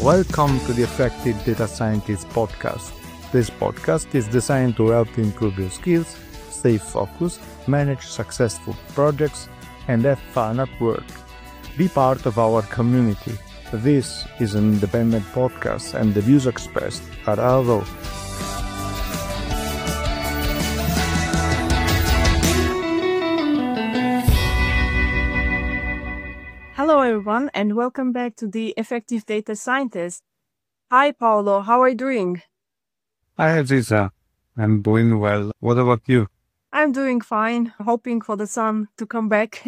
Welcome to the Effective Data Scientist podcast. This podcast is designed to help you improve your skills, stay focused, manage successful projects, and have fun at work. Be part of our community. This is an independent podcast and the views expressed are our own. Hello everyone and welcome back to the Effective Data Scientist. Hi Paolo, how are you doing? Hi Aziza, I'm doing well. What about you? I'm doing fine, hoping for the sun to come back.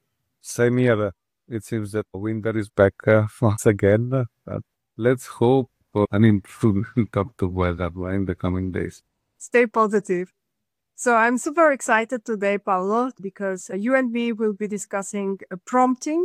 Same here. It seems that winter is back once again. But let's hope for an improvement of the weather in the coming days. Stay positive. So I'm super excited today, Paolo, because you and me will be discussing prompting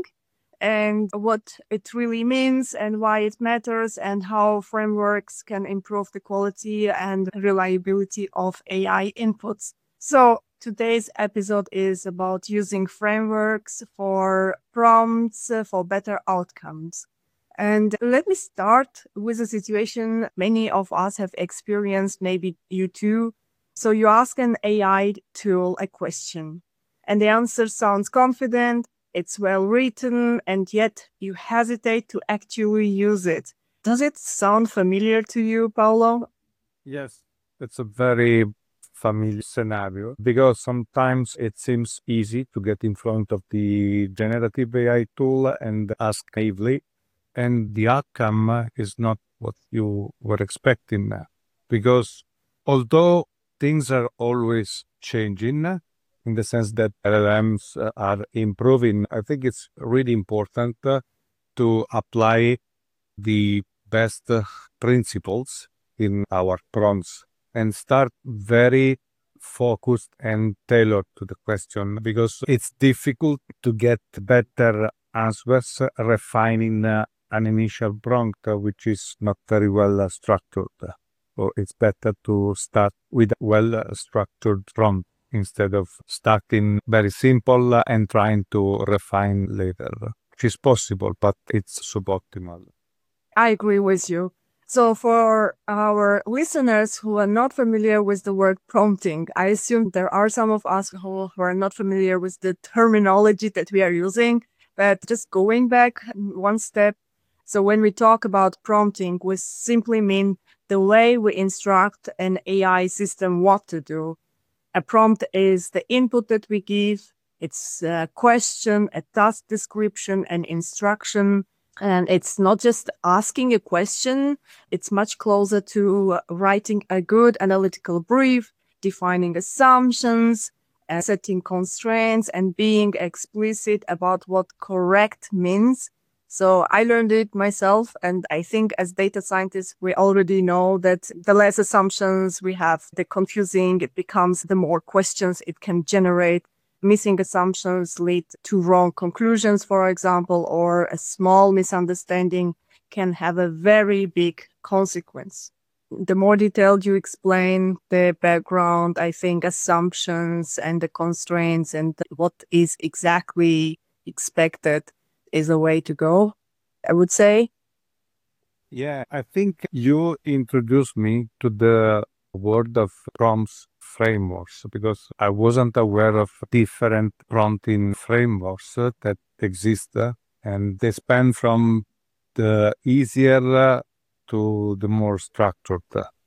and what it really means and why it matters and how frameworks can improve the quality and reliability of AI inputs. So today's episode is about using frameworks for prompts for better outcomes. And let me start with a situation many of us have experienced, maybe you too. So you ask an AI tool a question and the answer sounds confident, it's well written, and yet you hesitate to actually use it. Does it sound familiar to you, Paolo? Yes, it's a very familiar scenario because sometimes it seems easy to get in front of the generative AI tool and ask naively, and the outcome is not what you were expecting. Because although things are always changing, in the sense that LLMs are improving, I think it's really important to apply the best principles in our prompts and start very focused and tailored to the question, because it's difficult to get better answers refining an initial prompt which is not very well structured. So it's better to start with a well-structured prompt instead of starting very simple and trying to refine later, which is possible, but it's suboptimal. I agree with you. So for our listeners who are not familiar with the word prompting, I assume there are some of us who are not familiar with the terminology that we are using, but just going back one step. So when we talk about prompting, we simply mean the way we instruct an AI system what to do. A prompt is the input that we give. It's a question, a task description, an instruction. And it's not just asking a question. It's much closer to writing a good analytical brief, defining assumptions, setting constraints, and being explicit about what correct means. So I learned it myself. And I think as data scientists, we already know that the less assumptions we have, the confusing it becomes, the more questions it can generate. Missing assumptions lead to wrong conclusions, for example, or a small misunderstanding can have a very big consequence. The more detailed you explain the background, I think assumptions and the constraints and what is exactly expected is a way to go, I would say. Yeah, I think you introduced me to the word of prompts frameworks, because I wasn't aware of different prompting frameworks that exist, and they span from the easier to the more structured.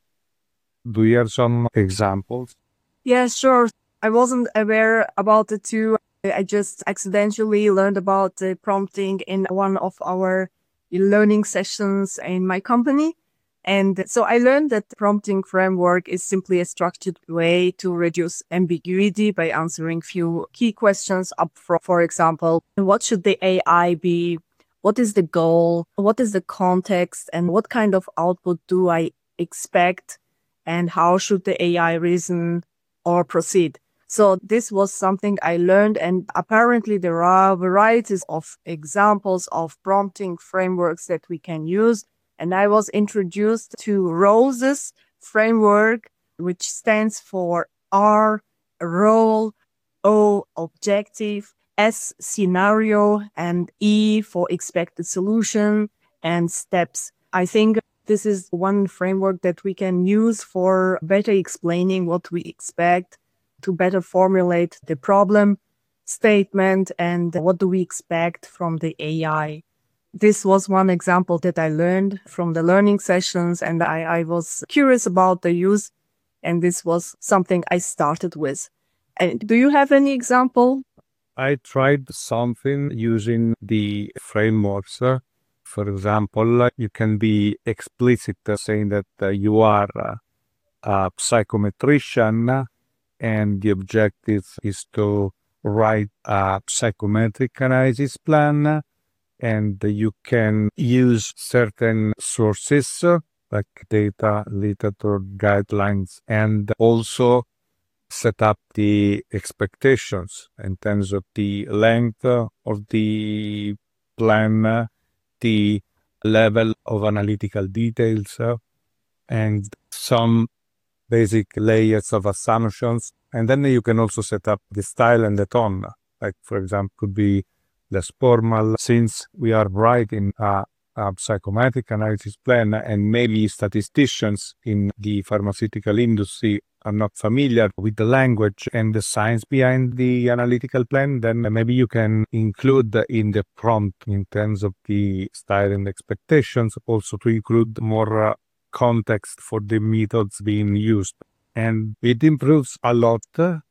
Do you have some examples? Yeah, sure. I wasn't aware about it too. I just accidentally learned about prompting in one of our learning sessions in my company. And so I learned that the prompting framework is simply a structured way to reduce ambiguity by answering few key questions up front. For example, what should the AI be? What is the goal? What is the context? And what kind of output do I expect? And how should the AI reason or proceed? So this was something I learned, and apparently there are varieties of examples of prompting frameworks that we can use. And I was introduced to ROSE's framework, which stands for R, role, O, objective, S, scenario, and E for expected solution, and steps. I think this is one framework that we can use for better explaining what we expect, to better formulate the problem statement and what do we expect from the AI. This was one example that I learned from the learning sessions, and I was curious about the use, and this was something I started with. And do you have any example? I tried something using the frameworks. For example, you can be explicit saying that you are a psychometrician and the objective is to write a psychometric analysis plan, and you can use certain sources like data, literature, guidelines, and also set up the expectations in terms of the length of the plan, the level of analytical details, and some basic layers of assumptions. And then you can also set up the style and the tone. Like, for example, could be less formal, since we are writing a psychometric analysis plan, and maybe statisticians in the pharmaceutical industry are not familiar with the language and the science behind the analytical plan, then maybe you can include in the prompt in terms of the style and expectations, also to include more context for the methods being used. And it improves a lot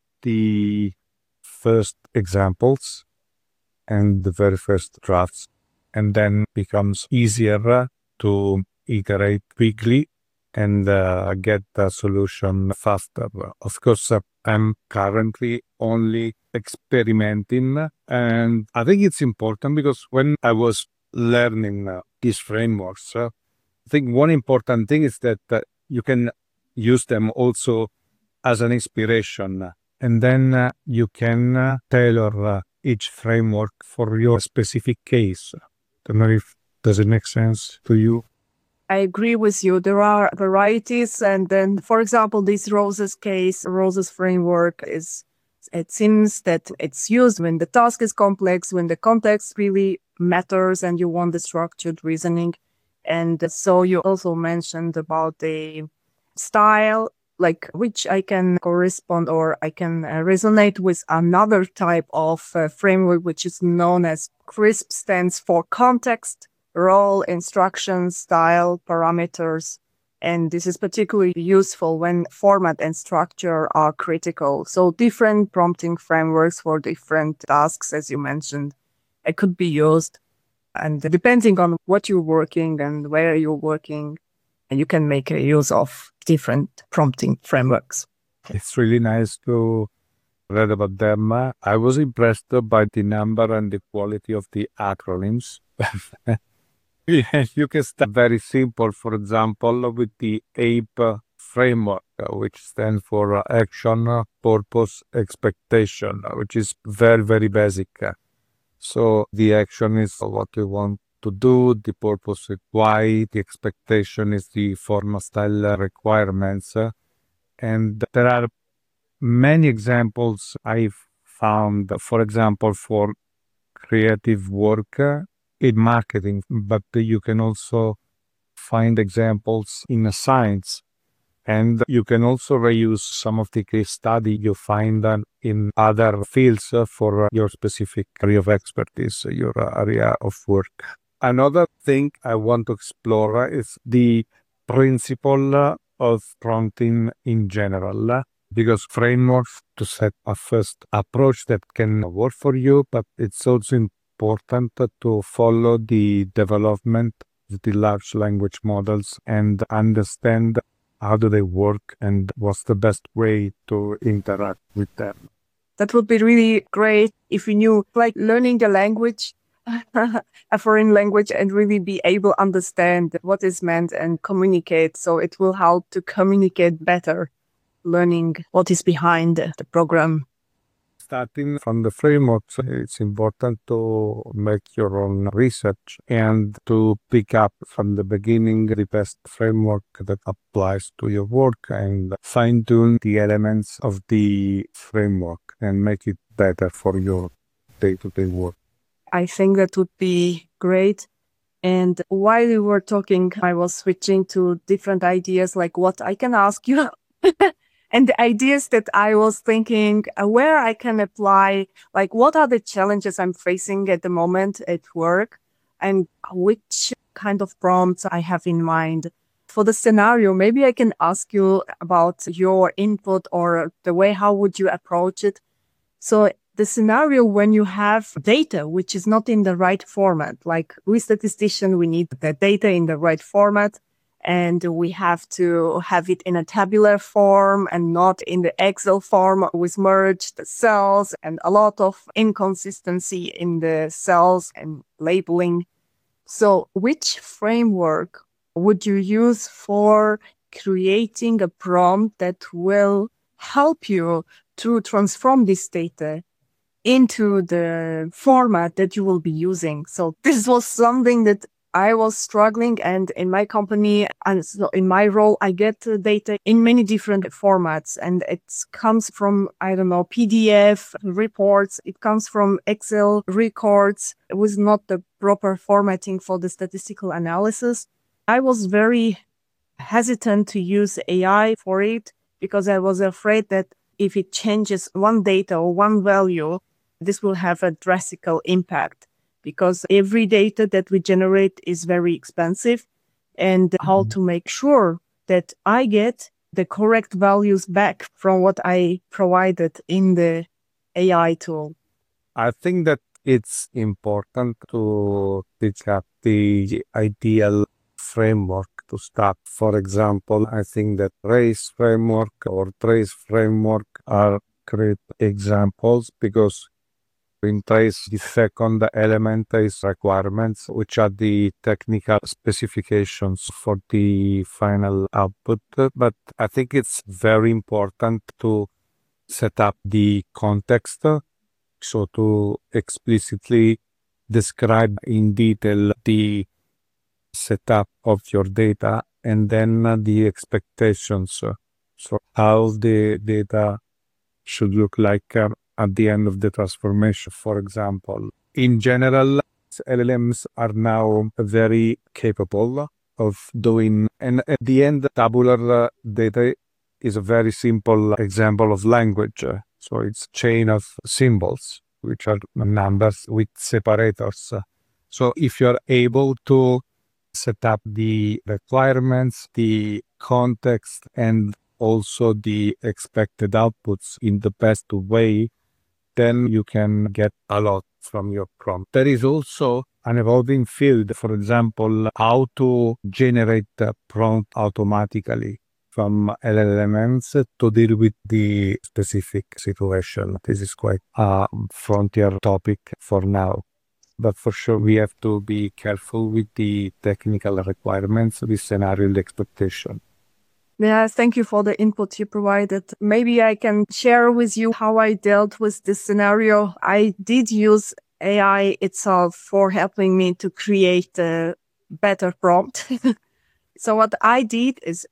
the first examples and the very first drafts, and then becomes easier to iterate quickly and get the solution faster. Of course, I'm currently only experimenting, and I think it's important because when I was learning these frameworks, I think one important thing is that you can use them also as an inspiration, and then you can tailor each framework for your specific case. Don't know if does it make sense to you? I agree with you. There are varieties. And then, for example, this Rose's case, Rose's framework it seems that it's used when the task is complex, when the context really matters and you want the structured reasoning. And so you also mentioned about the style, like which I can correspond or I can resonate with another type of framework, which is known as CRISP, stands for context, role, instructions, style, parameters. And this is particularly useful when format and structure are critical. So different prompting frameworks for different tasks, as you mentioned, it could be used. And depending on what you're working and where you're working, you can make a use of different prompting frameworks. It's really nice to read about them. I was impressed by the number and the quality of the acronyms. You can start very simple, for example, with the APE framework, which stands for action, purpose, expectation, which is very, very basic. So the action is what you want to do, the purpose is why, the expectation is the formal style requirements. And there are many examples I've found, for example, for creative work in marketing, but you can also find examples in science. And you can also reuse some of the case study you find in other fields for your specific area of expertise, your area of work. Another thing I want to explore is the principle of prompting in general, because frameworks to set a first approach that can work for you, but it's also important to follow the development of the large language models and understand how do they work and what's the best way to interact with them. That would be really great if we knew, like learning the language, a foreign language, and really be able to understand what is meant and communicate. So it will help to communicate better, learning what is behind the program. Starting from the frameworks, it's important to make your own research and to pick up from the beginning the best framework that applies to your work and fine-tune the elements of the framework and make it better for your day-to-day work. I think that would be great. And while we were talking, I was switching to different ideas, like what I can ask you. And the ideas that I was thinking where I can apply, like what are the challenges I'm facing at the moment at work and which kind of prompts I have in mind. For the scenario, maybe I can ask you about your input or the way, how would you approach it? So the scenario when you have data which is not in the right format, like we statisticians, we need the data in the right format and we have to have it in a tabular form and not in the Excel form with merged cells and a lot of inconsistency in the cells and labeling. So which framework would you use for creating a prompt that will help you to transform this data into the format that you will be using? So this was something that I was struggling, and in my company and so in my role, I get data in many different formats, and it comes from, I don't know, PDF reports. It comes from Excel records. It was not the proper formatting for the statistical analysis. I was very hesitant to use AI for it because I was afraid that if it changes one data or one value, this will have a drastic impact because every data that we generate is very expensive, and how to make sure that I get the correct values back from what I provided in the AI tool. I think that it's important to pick up the ideal framework to start. For example, I think that race framework or trace framework are great examples because in trace, the second element is requirements, which are the technical specifications for the final output. But I think it's very important to set up the context, so to explicitly describe in detail the setup of your data and then the expectations. So how the data should look like at the end of the transformation, for example. In general, LLMs are now very capable of doing, and at the end, tabular data is a very simple example of language. So it's a chain of symbols, which are numbers with separators. So if you're able to set up the requirements, the context, and also the expected outputs in the best way, then you can get a lot from your prompt. There is also an evolving field, for example, how to generate a prompt automatically from LLMs to deal with the specific situation. This is quite a frontier topic for now. But for sure, we have to be careful with the technical requirements, the scenario and expectation. Yeah, thank you for the input you provided. Maybe I can share with you how I dealt with this scenario. I did use AI itself for helping me to create a better prompt. So what I did is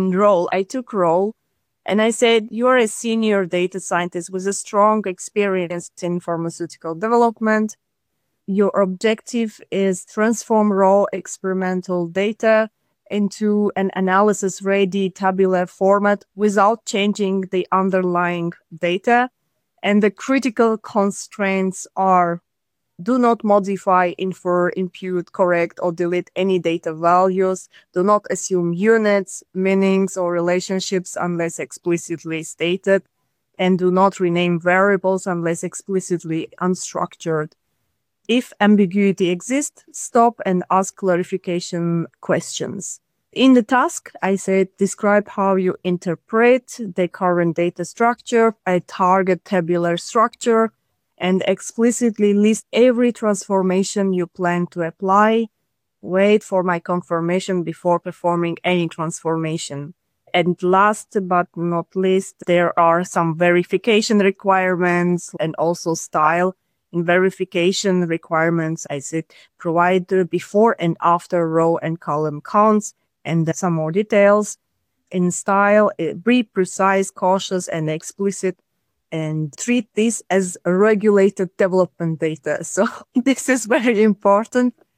I took role and I said, you're a senior data scientist with a strong experience in pharmaceutical development. Your objective is transform raw experimental data into an analysis-ready tabular format without changing the underlying data. And the critical constraints are: do not modify, infer, impute, correct, or delete any data values. Do not assume units, meanings, or relationships unless explicitly stated. And do not rename variables unless explicitly unstructured. If ambiguity exists, stop and ask clarification questions. In the task, I said, describe how you interpret the current data structure, a target tabular structure, and explicitly list every transformation you plan to apply. Wait for my confirmation before performing any transformation. And last but not least, there are some verification requirements and also style. In verification requirements, I said, provide the before and after row and column counts and some more details. In style, be precise, cautious, and explicit, and treat this as regulated development data. So this is very important.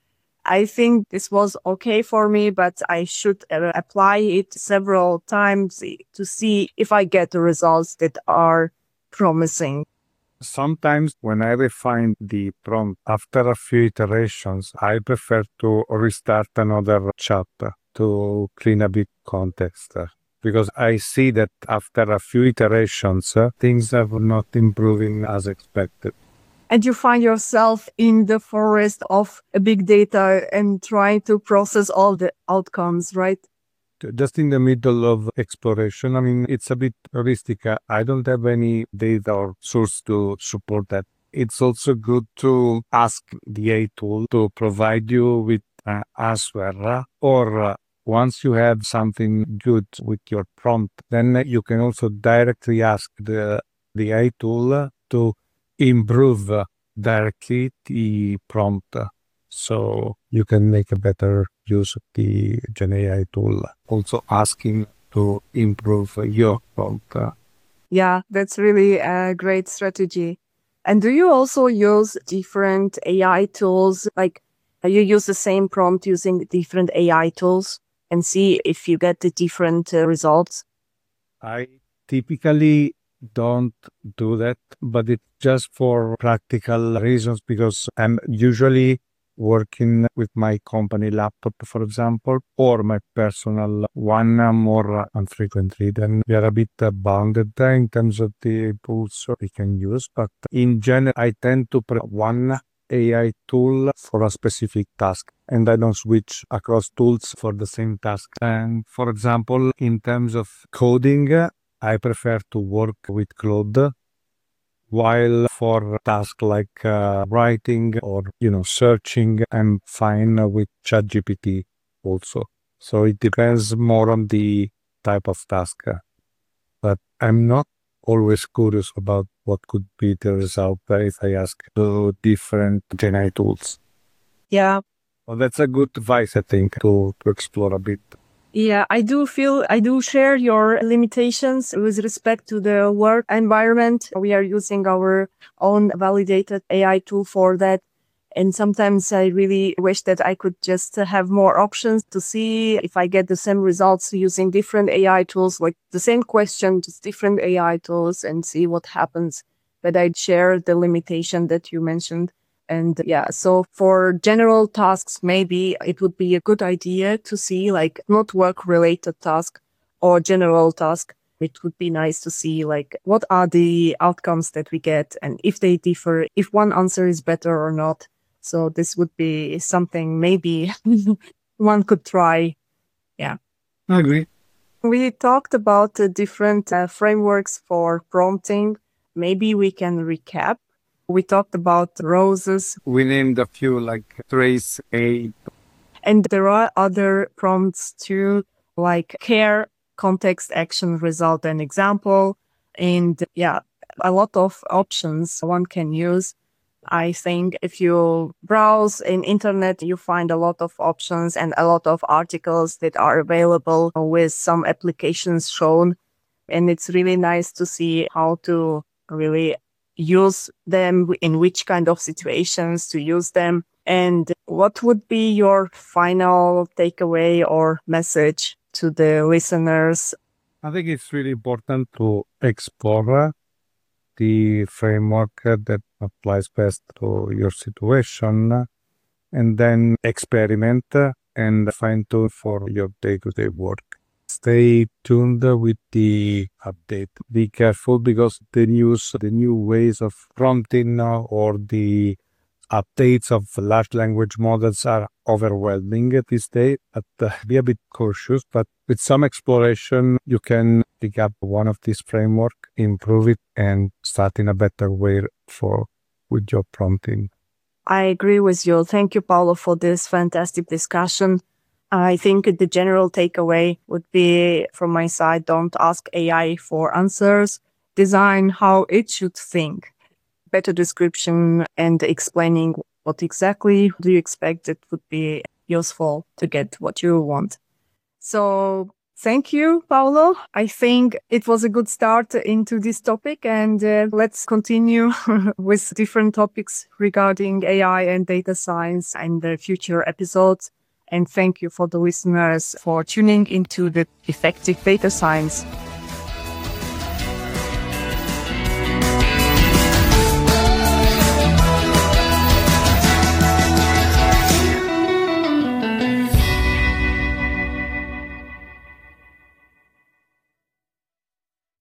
I think this was okay for me, but I should apply it several times to see if I get the results that are promising. Sometimes when I refine the prompt after a few iterations, I prefer to restart another chapter to clean a bit context. Because I see that after a few iterations, things are not improving as expected. And you find yourself in the forest of big data and trying to process all the outcomes, right? Just in the middle of exploration. I mean, it's a bit risky. I don't have any data or source to support that. It's also good to ask the AI tool to provide you with an answer, or once you have something good with your prompt, then you can also directly ask the AI tool to improve directly the prompt. So you can make a better use of the GenAI tool, also asking to improve your prompt. Yeah, that's really a great strategy. And do you also use different AI tools? Like you use the same prompt using different AI tools and see if you get the different results? I typically don't do that, but it's just for practical reasons because I'm usually working with my company laptop, for example, or my personal one more infrequently. Then we are a bit bounded in terms of the tools we can use. But in general, I tend to put one AI tool for a specific task, and I don't switch across tools for the same task. And for example, in terms of coding, I prefer to work with Claude, while for tasks like writing or searching, I'm fine with ChatGPT also. So it depends more on the type of task, but I'm not always curious about what could be the result if I ask the different GenAI tools. Yeah. Well, that's a good advice, I think, to explore a bit. Yeah, I do share your limitations with respect to the work environment. We are using our own validated AI tool for that. And sometimes I really wish that I could just have more options to see if I get the same results using different AI tools, like the same question, just different AI tools and see what happens. But I'd share the limitation that you mentioned. And yeah, so for general tasks, maybe it would be a good idea to see like not work related task or general task. It would be nice to see like what are the outcomes that we get and if they differ, if one answer is better or not. So this would be something maybe one could try. Yeah. I agree. We talked about the different frameworks for prompting. Maybe we can recap. We talked about roses. We named a few like Trace A. And there are other prompts too, like care, context, action, result, and example. And yeah, a lot of options one can use. I think if you browse in internet, you find a lot of options and a lot of articles that are available with some applications shown. And it's really nice to see how to really use them, in which kind of situations to use them. And what would be your final takeaway or message to the listeners? I think it's really important to explore the framework that applies best to your situation, and then experiment and fine tune for your day-to-day work. Stay tuned with the update. Be careful because the new ways of prompting or the updates of large language models are overwhelming these days, but be a bit cautious. But with some exploration, you can pick up one of these framework, improve it, and start in a better way with your prompting. I agree with you. Thank you, Paolo, for this fantastic discussion. I think the general takeaway would be from my side, don't ask AI for answers. Design how it should think. Better description and explaining what exactly do you expect, it would be useful to get what you want. So Thank you, Paolo. I think it was a good start into this topic, and let's continue with different topics regarding AI and data science in the future episodes. And thank you for the listeners for tuning into the Effective Data Science